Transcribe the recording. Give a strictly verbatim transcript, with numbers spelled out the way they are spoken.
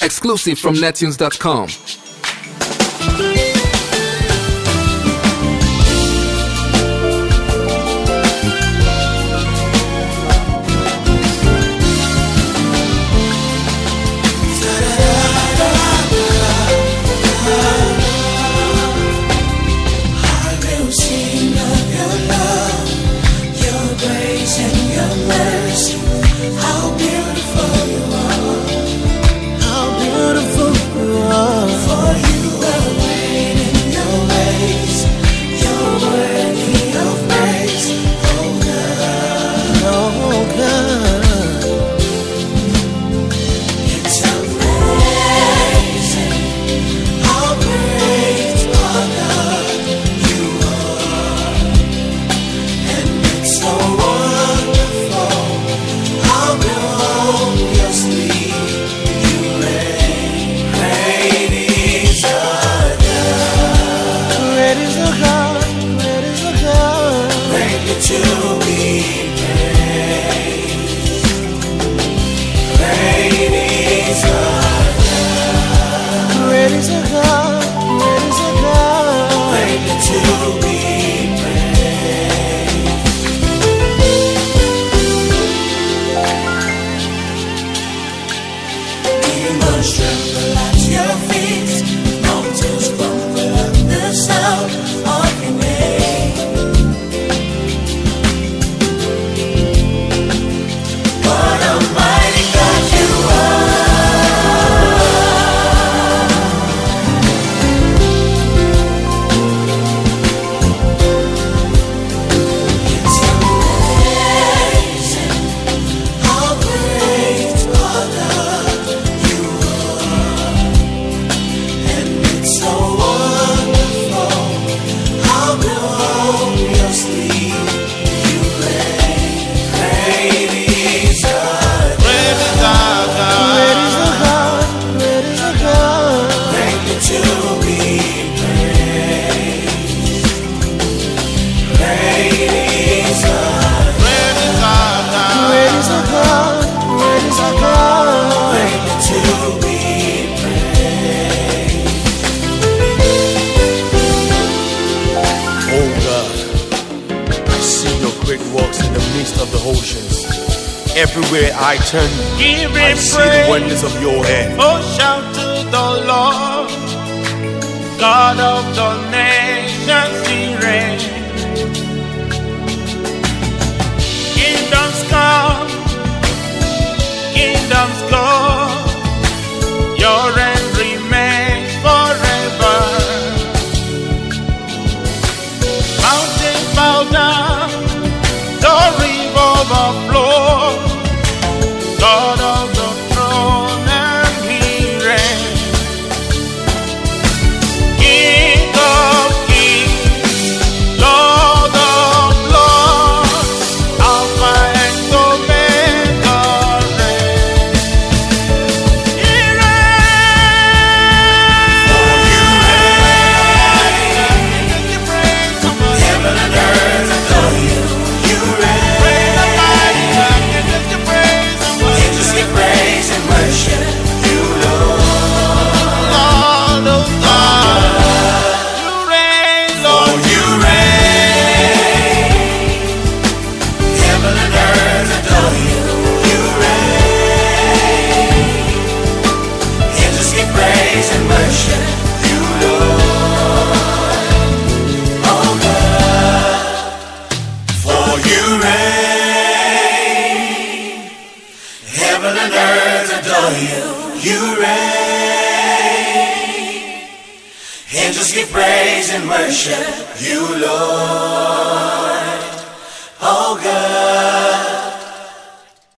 Exclusive from nettunes dot com. Everywhere I turn, give I him see praise. the wonders of your hand. Oh, shout to the Lord, God of the nations, He reigns. Kingdoms come, kingdoms go, your reign remains forever. Mountains bow down, the river overflows. God of the throne and He reigns. King of kings, Lord of lords, Alpha and Omega reigns. He reigns. For you reign. You praise Him. Heaven and earth adore you. You reign. Praise the mighty God. You praise Him. Angels give praise and worship you, Lord. Lord of God, you reign, Lord. For you reign. Heaven and earth adore you. You reign. Angels give praise and worship you, Lord. Oh God, for you reign. Heaven and earth adore you. You reign. Angels give praise and worship you, Lord.